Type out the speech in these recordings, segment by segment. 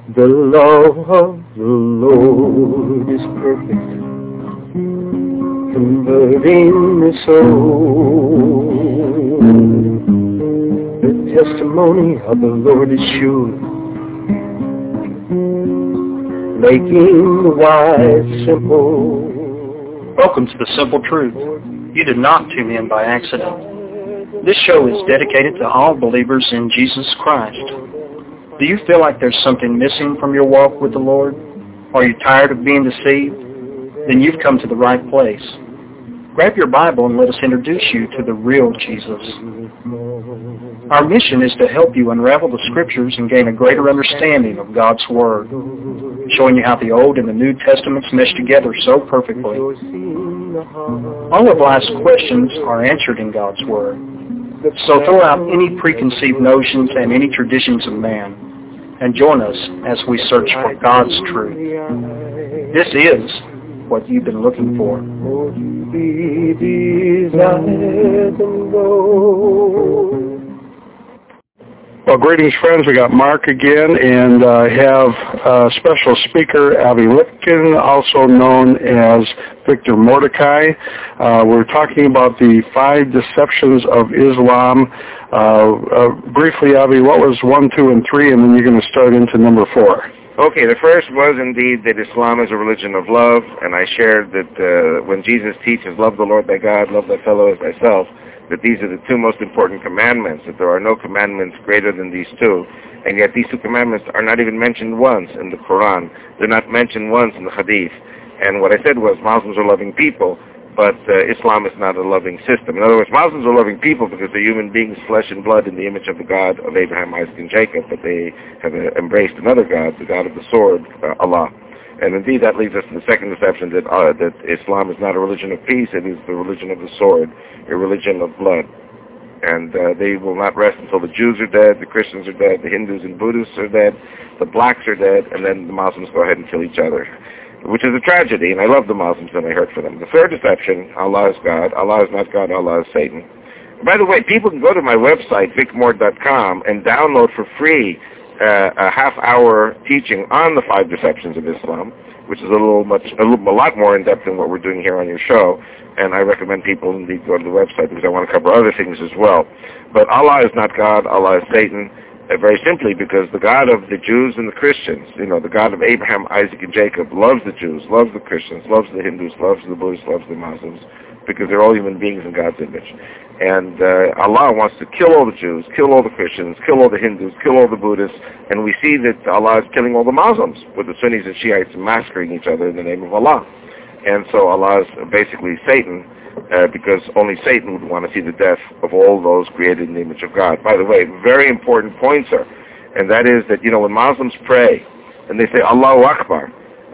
The law of the Lord is perfect, converting the soul. The testimony of the Lord is sure, making the wise simple. Welcome to The Simple Truth. You did not tune in by accident. This show is dedicated to all believers in Jesus Christ. Do you feel like there's something missing from your walk with the Lord? Are you tired of being deceived? Then you've come to the right place. Grab your Bible and let us introduce you to the real Jesus. Our mission is to help you unravel the Scriptures and gain a greater understanding of God's Word, showing you how the Old and the New Testaments mesh together so perfectly. All of life's questions are answered in God's Word. So throw out any preconceived notions and any traditions of man, and join us as we search for God's truth. This is what you've been looking for. Well, greetings, friends. We got Mark again, and I have special speaker Avi Lipkin, also known as Victor Mordecai. We're talking about the 5 deceptions of Islam. Briefly, Avi, what was 1, 2, and 3, and then you're going to start into number 4. Okay, the first was indeed that Islam is a religion of love, and I shared that when Jesus teaches, love the Lord thy God, love thy fellow as thyself, that these are the 2 most important commandments, that there are no commandments greater than these 2, and yet these 2 commandments are not even mentioned once in the Quran. They're not mentioned once in the Hadith. And what I said was Muslims are loving people, but Islam is not a loving system. In other words, Muslims are loving people because they're human beings, flesh and blood, in the image of the God of Abraham, Isaac, and Jacob, but they have embraced another God, the God of the sword, Allah. And indeed, that leads us to the second deception, that Islam is not a religion of peace, it is the religion of the sword, a religion of blood. And they will not rest until the Jews are dead, the Christians are dead, the Hindus and Buddhists are dead, the blacks are dead, and then the Muslims go ahead and kill each other, which is a tragedy, and I love the Muslims and I hurt for them. The third deception, Allah is God, Allah is not God, Allah is Satan. By the way, people can go to my website, vicmord.com, and download for free a half-hour teaching on the 5 deceptions of Islam, which is a lot more in-depth than what we're doing here on your show, and I recommend people indeed go to the website because I want to cover other things as well. But Allah is not God, Allah is Satan, very simply because the God of the Jews and the Christians, the God of Abraham, Isaac, and Jacob, loves the Jews, loves the Christians, loves the Hindus, loves the Buddhists, loves the Muslims, because they're all human beings in God's image. And Allah wants to kill all the Jews, kill all the Christians, kill all the Hindus, kill all the Buddhists, and we see that Allah is killing all the Muslims, with the Sunnis and Shiites massacring each other in the name of Allah. And so Allah is basically Satan, because only Satan would want to see the death of all those created in the image of God. By the way, very important point, sir, and that is that, when Muslims pray and they say Allahu Akbar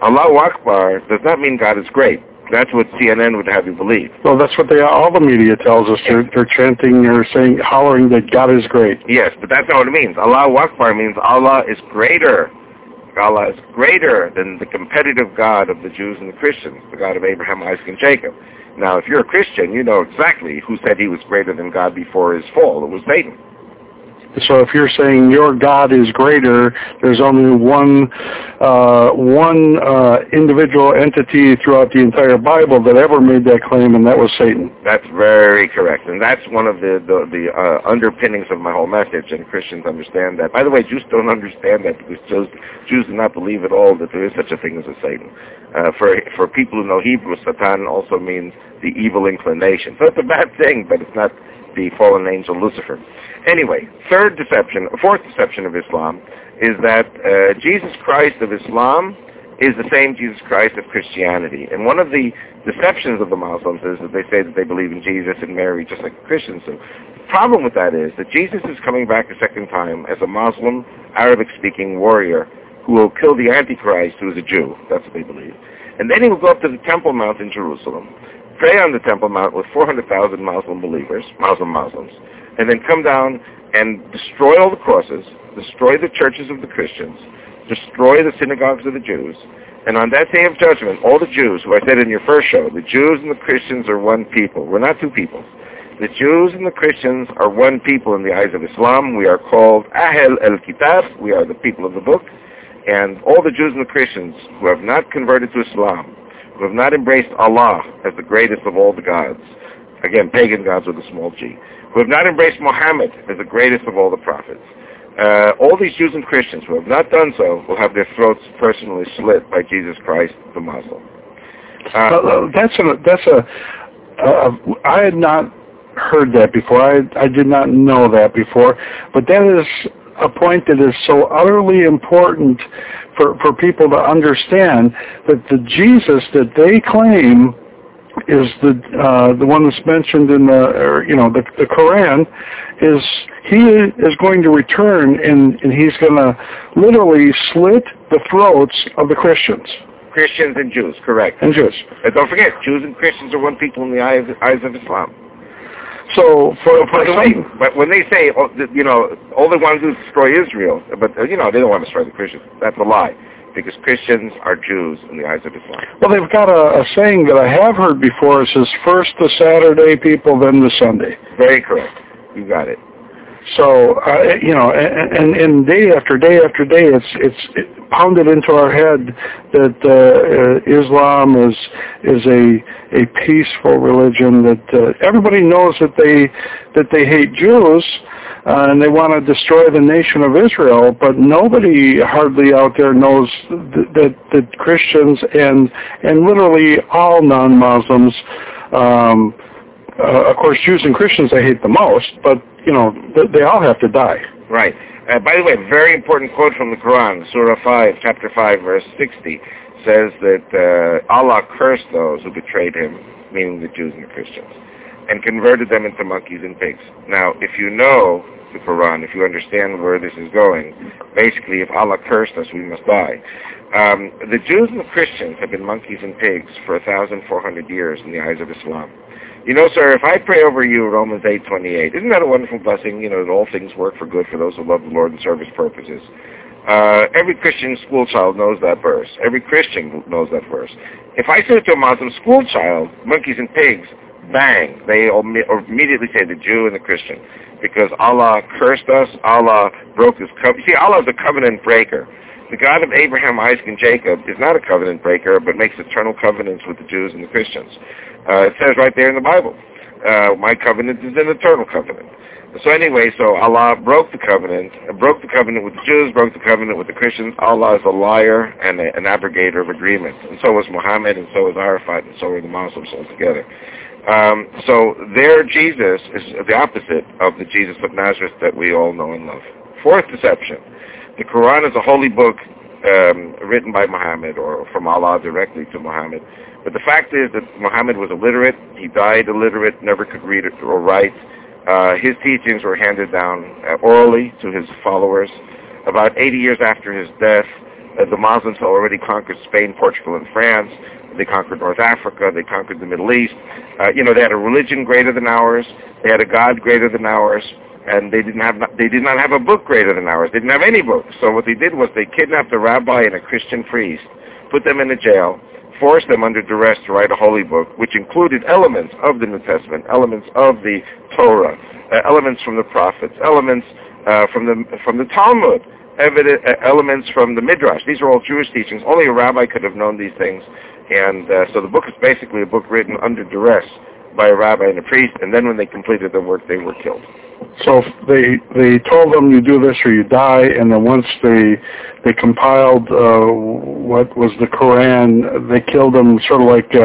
does not mean God is great. That's what CNN would have you believe. Well, that's what all the media tells us. They're chanting or saying, hollering that God is great. Yes, but that's not what it means. Allahu Akbar means Allah is greater. Allah is greater than the competitive God of the Jews and the Christians, the God of Abraham, Isaac, and Jacob. Now, if you're a Christian, you know exactly who said he was greater than God before his fall. It was Satan. So if you're saying your God is greater, there's only one individual entity throughout the entire Bible that ever made that claim, and that was Satan. That's very correct, and that's one of the underpinnings of my whole message, and Christians understand that. By the way, Jews don't understand that because Jews do not believe at all that there is such a thing as a Satan. For people who know Hebrew, Satan also means the evil inclination. So it's a bad thing, but it's not the fallen angel Lucifer. Anyway, fourth deception of Islam is that Jesus Christ of Islam is the same Jesus Christ of Christianity. And one of the deceptions of the Muslims is that they say that they believe in Jesus and Mary just like Christians do. The problem with that is that Jesus is coming back a second time as a Muslim, Arabic-speaking warrior who will kill the Antichrist, who is a Jew. That's what they believe. And then he will go up to the Temple Mount in Jerusalem, pray on the Temple Mount with 400,000 Muslim believers, Muslims, and then come down and destroy all the crosses, destroy the churches of the Christians, destroy the synagogues of the Jews, and on that day of judgment, all the Jews, who I said in your first show, the Jews and the Christians are one people. We're not two peoples. The Jews and the Christians are one people in the eyes of Islam. We are called Ahl al-Kitab. We are the people of the book. And all the Jews and the Christians who have not converted to Islam, who have not embraced Allah as the greatest of all the gods, again, pagan gods with a small g, who have not embraced Muhammad as the greatest of all the prophets, all these Jews and Christians who have not done so will have their throats personally slit by Jesus Christ, the Muslim. I had not heard that before. I did not know that before, but that is a point that is so utterly important for people to understand, that the Jesus that they claim is the one that's mentioned in the Quran, he is going to return and he's going to literally slit the throats of the Christians. Christians and Jews, correct. And Jews. And don't forget, Jews and Christians are one people in the eyes of Islam. So, but when they say, all they want to do is destroy Israel, but they don't want to destroy the Christians. That's a lie, because Christians are Jews in the eyes of Islam. Well, they've got a saying that I have heard before. It says, first the Saturday people, then the Sunday. Very correct. You got it. So, and day after day after day, it's pounded into our head that Islam is a peaceful religion, that everybody knows that they hate Jews and they want to destroy the nation of Israel, but nobody hardly out there knows that Christians and literally all non-Muslims, of course Jews and Christians they hate the most, but they all have to die. Right. By the way, very important quote from the Quran, Surah 5, chapter 5, verse 60, says that Allah cursed those who betrayed him, meaning the Jews and the Christians, and converted them into monkeys and pigs. Now, if you know the Quran, if you understand where this is going, basically, if Allah cursed us, we must die. The Jews and the Christians have been monkeys and pigs for 1,400 years in the eyes of Islam. Sir, if I pray over you Romans 8:28, isn't that a wonderful blessing, that all things work for good for those who love the Lord and serve his purposes? Every Christian school child knows that verse. Every Christian knows that verse. If I say to a Muslim school child, monkeys and pigs, bang, they immediately say the Jew and the Christian, because Allah cursed us, Allah broke his covenant. See, Allah is a covenant breaker. The God of Abraham, Isaac, and Jacob is not a covenant breaker, but makes eternal covenants with the Jews and the Christians. It says right there in the Bible, my covenant is an eternal covenant. So anyway, Allah broke the covenant with the Jews, broke the covenant with the Christians. Allah is a liar and an abrogator of agreements. And so was Muhammad, and so was Arafat, and so were the Muslims altogether. So their Jesus is the opposite of the Jesus of Nazareth that we all know and love. Fourth deception. The Quran is a holy book written by Muhammad or from Allah directly to Muhammad. But the fact is that Muhammad was illiterate. He died illiterate, never could read or write. His teachings were handed down orally to his followers. About 80 years after his death, the Muslims had already conquered Spain, Portugal, and France. They conquered North Africa. They conquered the Middle East. They had a religion greater than ours. They had a God greater than ours. And they did not have a book greater than ours. They didn't have any books. So what they did was they kidnapped a rabbi and a Christian priest, put them in a jail, forced them under duress to write a holy book, which included elements of the New Testament, elements of the Torah, elements from the prophets, elements from the Talmud, elements from the Midrash. These are all Jewish teachings. Only a rabbi could have known these things. And so the book is basically a book written under duress by a rabbi and a priest, and then when they completed their work, they were killed. So they told them you do this or you die, and then once they compiled what was the Quran, they killed them sort of like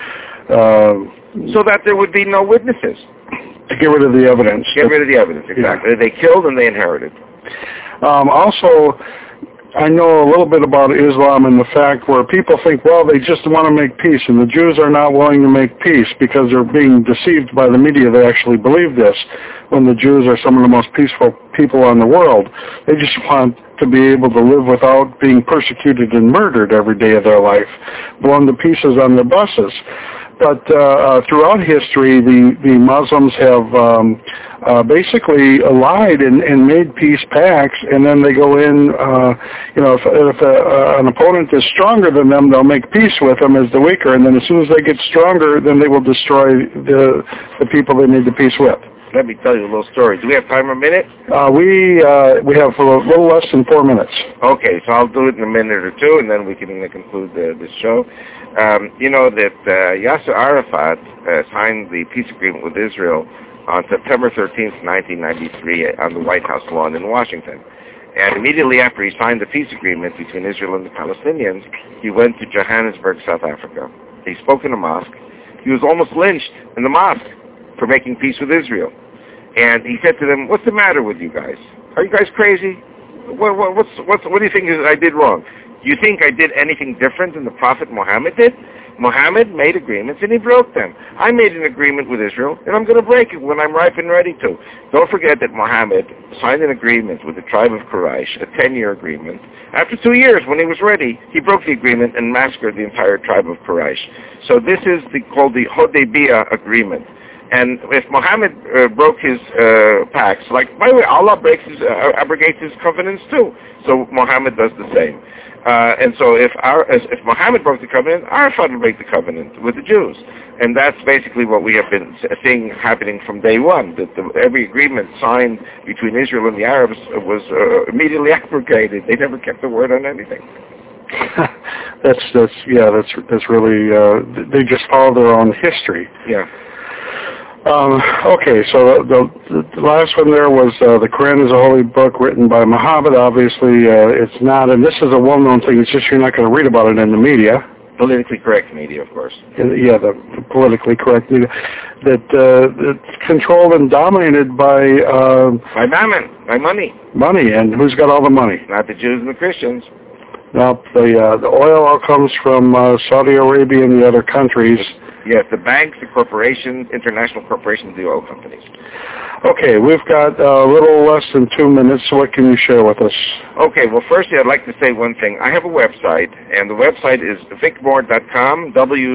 so that there would be no witnesses. To get rid of the evidence. Get rid of the evidence, exactly. Yeah. They killed and they inherited. Also, I know a little bit about Islam and the fact where people think, well, they just want to make peace, and the Jews are not willing to make peace because they're being deceived by the media. They actually believe this, when the Jews are some of the most peaceful people on the world. They just want to be able to live without being persecuted and murdered every day of their life, blown to pieces on their buses. But throughout history, the Muslims have basically lied and made peace pacts, and then they go in, if an opponent is stronger than them, they'll make peace with them as the weaker, and then as soon as they get stronger, then they will destroy the people they made the peace with. let me tell you a little story. Do we have time a minute? We have a little less than 4 minutes. Okay, so I'll do it in a minute or two, and then we can conclude this show. You know that Yasser Arafat signed the peace agreement with Israel on September 13th, 1993, on the White House lawn in Washington. And immediately after he signed the peace agreement between Israel and the Palestinians, he went to Johannesburg, South Africa. He spoke in a mosque. He was almost lynched in the mosque for making peace with Israel. And he said to them, "What's the matter with you guys? Are you guys crazy? What do you think I did wrong? Do you think I did anything different than the Prophet Muhammad did? Muhammad made agreements and he broke them. I made an agreement with Israel and I'm going to break it when I'm ripe and ready to." Don't forget that Muhammad signed an agreement with the tribe of Quraysh, a 10-year agreement. After 2 years, when he was ready, he broke the agreement and massacred the entire tribe of Quraysh. So this is called the Hudaybiyah agreement. And if Muhammad broke his pacts, like, by the way, Allah abrogates his covenants too. So Muhammad does the same. And so if Muhammad broke the covenant, Arafat will break the covenant with the Jews. And that's basically what we have been seeing happening from day one, that every agreement signed between Israel and the Arabs was immediately abrogated. They never kept a word on anything. That's really, they just follow their own history. Yeah. Okay, so the last one there was the Quran is a holy book written by Muhammad. Obviously, it's not, and this is a well-known thing. It's just you're not going to read about it in the media. Politically correct media, of course. Yeah, the politically correct media. That it's controlled and dominated by mammon, by money. Money, and who's got all the money? Not the Jews and the Christians. No, the oil all comes from Saudi Arabia and the other countries. Yes, the banks, the corporations, international corporations, the oil companies. Okay, we've got a little less than 2 minutes, so what can you share with us? Okay, well, firstly, I'd like to say one thing. I have a website, and the website is vicmord.com,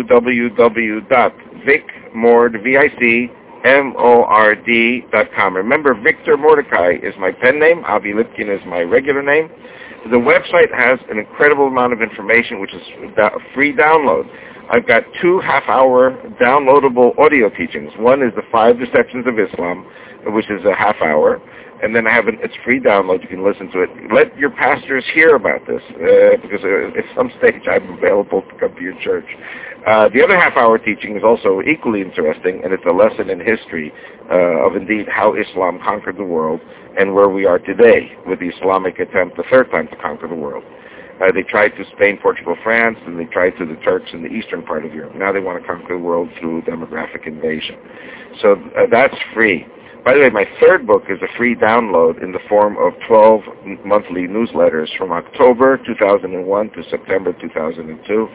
www.vicmord.com. Remember, Victor Mordecai is my pen name. Avi Lipkin is my regular name. The website has an incredible amount of information, which is a free download. I've got 2 half-hour downloadable audio teachings. One is the 5 Deceptions of Islam, which is a half hour, and then I have it's free download. You can listen to it. Let your pastors hear about this, because at some stage I'm available to come to your church. The other half-hour teaching is also equally interesting, and it's a lesson in history of indeed how Islam conquered the world and where we are today with the Islamic attempt the third time to conquer the world. They tried to Spain, Portugal, France, and they tried to the Turks in the eastern part of Europe. Now they want to conquer the world through demographic invasion. So that's free. By the way, my third book is a free download in the form of 12 monthly newsletters from October 2001 to September 2002.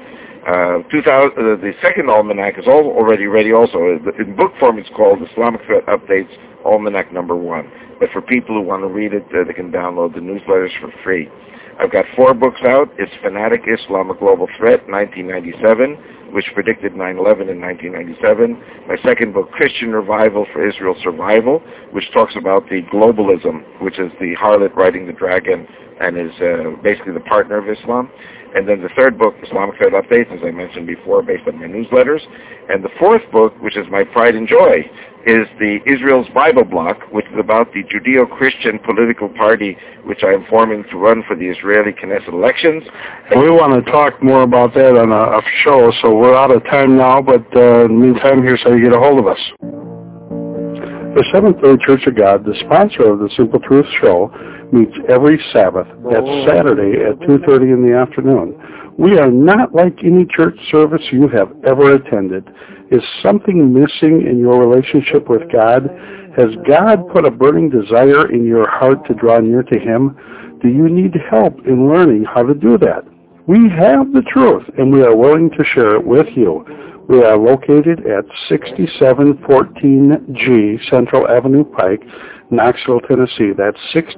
The second almanac is already ready also. In book form, it's called Islamic Threat Updates Almanac Number 1. But for people who want to read it, they can download the newsletters for free. I've got 4 books out. It's Fanatic Islam, a Global Threat, 1997, which predicted 9/11 in 1997. My second book, Christian Revival for Israel's Survival, which talks about the globalism, which is the harlot riding the dragon and is basically the partner of Islam. And then the third book, Islamic Threat Updates, as I mentioned before, based on my newsletters. And the fourth book, which is my pride and joy, is the Israel's Bible Block, which is about the Judeo-Christian political party, which I am forming to run for the Israeli Knesset elections. And we want to talk more about that on a show, so we're out of time now, but in the meantime, here's how you get a hold of us. The Seventh-day Church of God, the sponsor of the Simple Truth Show, meets every Sabbath. That's Saturday at 2:30 in the afternoon. We are not like any church service you have ever attended. Is something missing in your relationship with God? Has God put a burning desire in your heart to draw near to Him? Do you need help in learning how to do that? We have the truth, and we are willing to share it with you. We are located at 6714G Central Avenue Pike, Knoxville, Tennessee. That's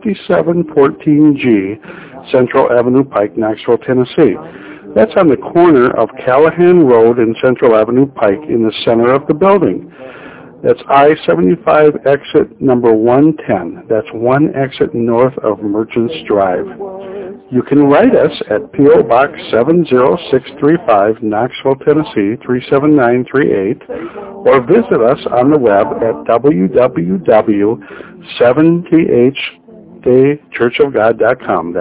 6714G Central Avenue Pike, Knoxville, Tennessee. That's on the corner of Callahan Road and Central Avenue Pike in the center of the building. That's I-75 exit number 110. That's one exit north of Merchants Drive. You can write us at P.O. Box 70635, Knoxville, Tennessee, 37938, or visit us on the web at www.7thchurchofgod.com.